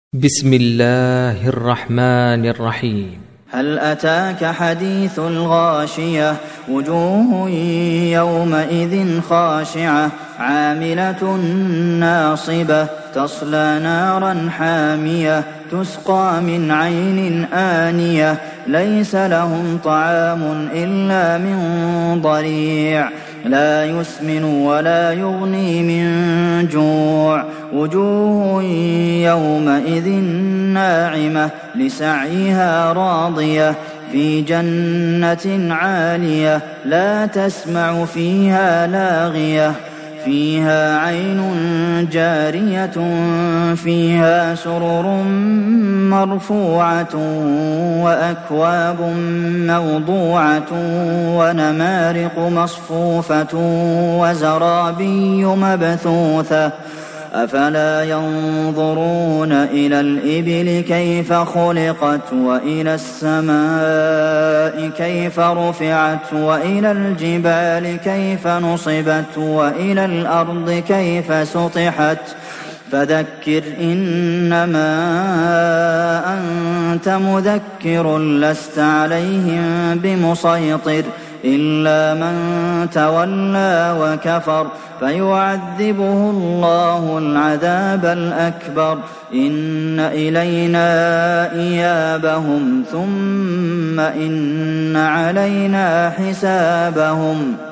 بسم الله الرحمن الرحيم. هل أتاك حديث الغاشية وجوه يومئذ خاشعة عاملة ناصبة تصلى نارا حامية تسقى من عين آنية ليس لهم طعام إلا من ضريع لا يسمن ولا يغني من جوع وجوه يومئذ ناعمة لسعيها راضية في جنة عالية لا تسمع فيها لاغية فيها عين جارية فيها سرر مرفوعة وأكواب موضوعة ونمارق مصفوفة وزرابي مبثوثة أفلا ينظرون إلى الإبل كيف خلقت وإلى السماء كيف رفعت وإلى الجبال كيف نصبت وإلى الأرض كيف سطحت فذكر إنما أنت مذكر لست عليهم بمسيطر إلا من تولى وكفر فيعذبه الله العذاب الأكبر إن إلينا إيابهم ثم إن علينا حسابهم.